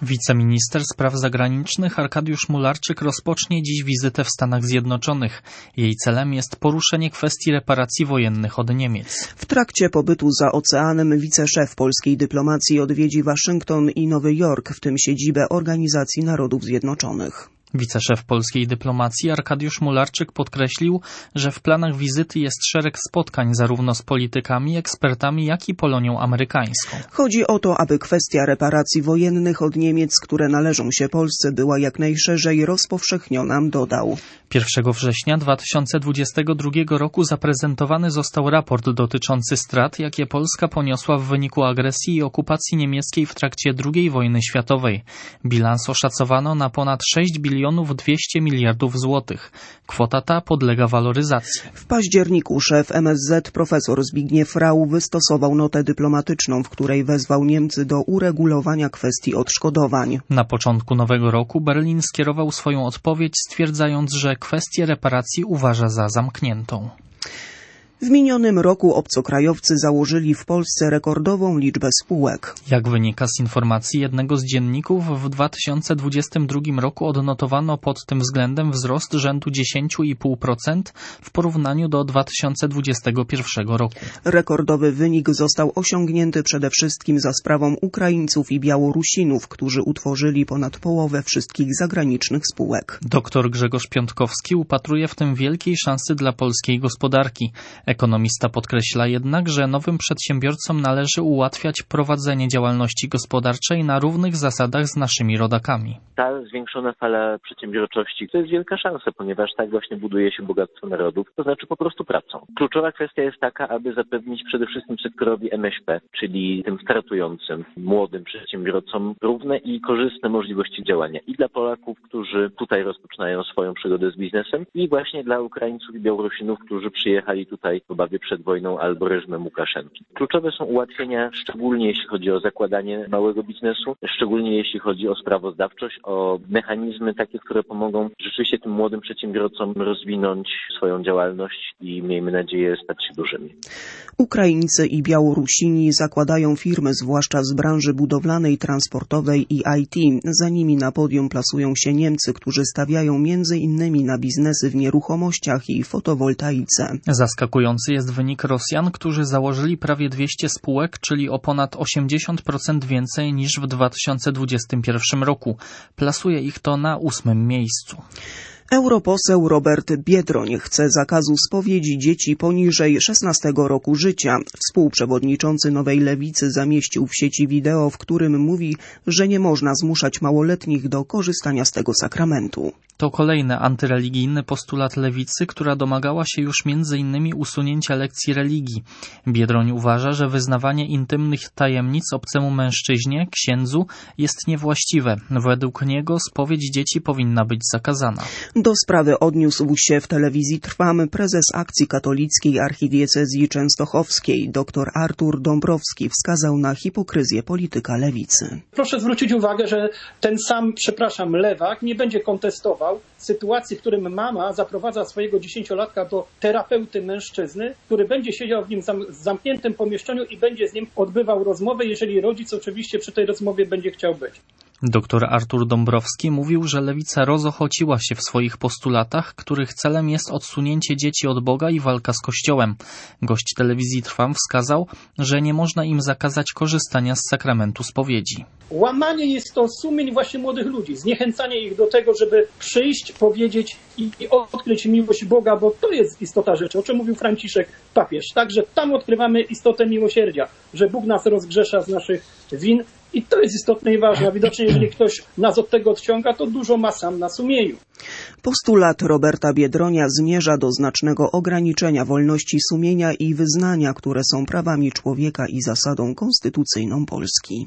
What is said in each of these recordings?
Wiceminister spraw zagranicznych Arkadiusz Mularczyk rozpocznie dziś wizytę w Stanach Zjednoczonych. Jej celem jest poruszenie kwestii reparacji wojennych od Niemiec. W trakcie pobytu za oceanem wiceszef polskiej dyplomacji odwiedzi Waszyngton i Nowy Jork, w tym siedzibę Organizacji Narodów Zjednoczonych. Wiceszef polskiej dyplomacji Arkadiusz Mularczyk podkreślił, że w planach wizyty jest szereg spotkań zarówno z politykami, ekspertami, jak i Polonią amerykańską. Chodzi o to, aby kwestia reparacji wojennych od Niemiec, które należą się Polsce, była jak najszerzej rozpowszechniona, dodał. 1 września 2022 roku zaprezentowany został raport dotyczący strat, jakie Polska poniosła w wyniku agresji i okupacji niemieckiej w trakcie II wojny światowej. Bilans oszacowano na ponad 6,2 biliardów złotych. Kwota ta podlega waloryzacji. W październiku szef MSZ profesor Zbigniew Rau wystosował notę dyplomatyczną, w której wezwał Niemcy do uregulowania kwestii odszkodowań. Na początku nowego roku Berlin skierował swoją odpowiedź, stwierdzając, że kwestię reparacji uważa za zamkniętą. W minionym roku obcokrajowcy założyli w Polsce rekordową liczbę spółek. Jak wynika z informacji jednego z dzienników, w 2022 roku odnotowano pod tym względem wzrost rzędu 10,5% w porównaniu do 2021 roku. Rekordowy wynik został osiągnięty przede wszystkim za sprawą Ukraińców i Białorusinów, którzy utworzyli ponad połowę wszystkich zagranicznych spółek. Dr Grzegorz Piątkowski upatruje w tym wielkiej szansy dla polskiej gospodarki. Ekonomista podkreśla jednak, że nowym przedsiębiorcom należy ułatwiać prowadzenie działalności gospodarczej na równych zasadach z naszymi rodakami. Ta zwiększona fala przedsiębiorczości to jest wielka szansa, ponieważ tak właśnie buduje się bogactwo narodów, to znaczy po prostu pracą. Kluczowa kwestia jest taka, aby zapewnić przede wszystkim sektorowi MŚP, czyli tym startującym, młodym przedsiębiorcom równe i korzystne możliwości działania i dla Polaków, którzy tutaj rozpoczynają swoją przygodę z biznesem i właśnie dla Ukraińców i Białorusinów, którzy przyjechali tutaj w obawie przed wojną albo reżimem Łukaszenki. Kluczowe są ułatwienia, szczególnie jeśli chodzi o zakładanie małego biznesu, szczególnie jeśli chodzi o sprawozdawczość, o mechanizmy takie, które pomogą rzeczywiście tym młodym przedsiębiorcom rozwinąć swoją działalność i miejmy nadzieję stać się dużymi. Ukraińcy i Białorusini zakładają firmy, zwłaszcza z branży budowlanej, transportowej i IT. Za nimi na podium plasują się Niemcy, którzy stawiają m.in. na biznesy w nieruchomościach i fotowoltaice. Zaskakujący jest wynik Rosjan, którzy założyli prawie 200 spółek, czyli o ponad 80% więcej niż w 2021 roku. Plasuje ich to na 8. miejscu. Europoseł Robert Biedroń chce zakazu spowiedzi dzieci poniżej 16 roku życia. Współprzewodniczący Nowej Lewicy zamieścił w sieci wideo, w którym mówi, że nie można zmuszać małoletnich do korzystania z tego sakramentu. To kolejny antyreligijny postulat Lewicy, która domagała się już m.in. usunięcia lekcji religii. Biedroń uważa, że wyznawanie intymnych tajemnic obcemu mężczyźnie, księdzu, jest niewłaściwe. Według niego spowiedź dzieci powinna być zakazana. Do sprawy odniósł się w telewizji Trwam prezes Akcji Katolickiej Archidiecezji Częstochowskiej dr Artur Dąbrowski wskazał na hipokryzję polityka Lewicy. Proszę zwrócić uwagę, że ten sam, lewak nie będzie kontestował sytuacji, w którym mama zaprowadza swojego 10-latka do terapeuty mężczyzny, który będzie siedział w nim zamkniętym pomieszczeniu i będzie z nim odbywał rozmowę, jeżeli rodzic oczywiście przy tej rozmowie będzie chciał być. Dr Artur Dąbrowski mówił, że Lewica rozochociła się w swoich postulatach, których celem jest odsunięcie dzieci od Boga i walka z Kościołem. Gość telewizji Trwam wskazał, że nie można im zakazać korzystania z sakramentu spowiedzi. Łamanie jest to sumień właśnie młodych ludzi, zniechęcanie ich do tego, żeby przyjść, powiedzieć i odkryć miłość Boga, bo to jest istota rzeczy, o czym mówił Franciszek papież. Także tam odkrywamy istotę miłosierdzia, że Bóg nas rozgrzesza z naszych win. I to jest istotne i ważne. A widocznie, jeżeli ktoś nas od tego odciąga, to dużo ma sam na sumieniu. Postulat Roberta Biedronia zmierza do znacznego ograniczenia wolności sumienia i wyznania, które są prawami człowieka i zasadą konstytucyjną Polski.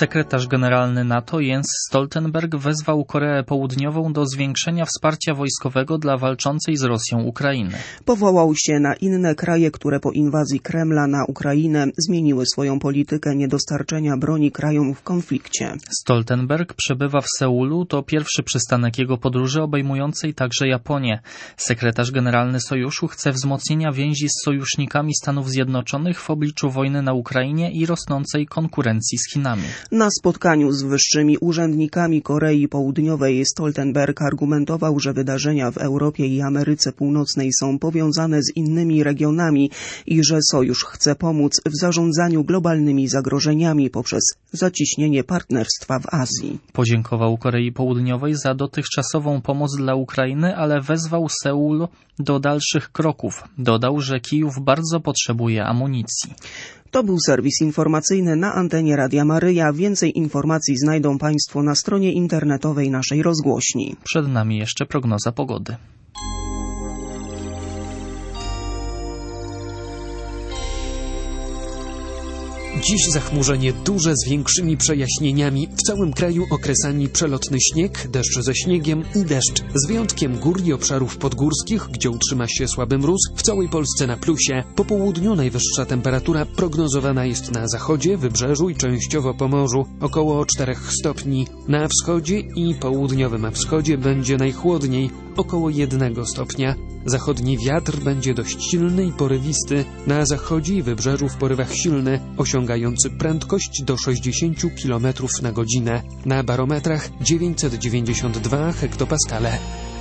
Sekretarz generalny NATO Jens Stoltenberg wezwał Koreę Południową do zwiększenia wsparcia wojskowego dla walczącej z Rosją Ukrainy. Powołał się na inne kraje, które po inwazji Kremla na Ukrainę zmieniły swoją politykę niedostarczenia broni krajom w konflikcie. Stoltenberg przebywa w Seulu, to pierwszy przystanek jego podróży obejmującej także Japonię. Sekretarz generalny sojuszu chce wzmocnienia więzi z sojusznikami Stanów Zjednoczonych w obliczu wojny na Ukrainie i rosnącej konkurencji z Chinami. Na spotkaniu z wyższymi urzędnikami Korei Południowej Stoltenberg argumentował, że wydarzenia w Europie i Ameryce Północnej są powiązane z innymi regionami i że sojusz chce pomóc w zarządzaniu globalnymi zagrożeniami poprzez zacieśnienie partnerstwa w Azji. Podziękował Korei Południowej za dotychczasową pomoc dla Ukrainy, ale wezwał Seul do dalszych kroków. Dodał, że Kijów bardzo potrzebuje amunicji. To był serwis informacyjny na antenie Radia Maryja. Więcej informacji znajdą Państwo na stronie internetowej naszej rozgłośni. Przed nami jeszcze prognoza pogody. Dziś zachmurzenie duże z większymi przejaśnieniami. W całym kraju okresami przelotny śnieg, deszcz ze śniegiem i deszcz. Z wyjątkiem gór i obszarów podgórskich, gdzie utrzyma się słaby mróz, w całej Polsce na plusie. Po południu najwyższa temperatura prognozowana jest na zachodzie, wybrzeżu i częściowo Pomorzu, około 4 stopni. Na wschodzie i południowym wschodzie będzie najchłodniej, około 1 stopnia. Zachodni wiatr będzie dość silny i porywisty. Na zachodzie i wybrzeżu w porywach silny, osiągający prędkość do 60 km na godzinę. Na barometrach 992 hektopaskale.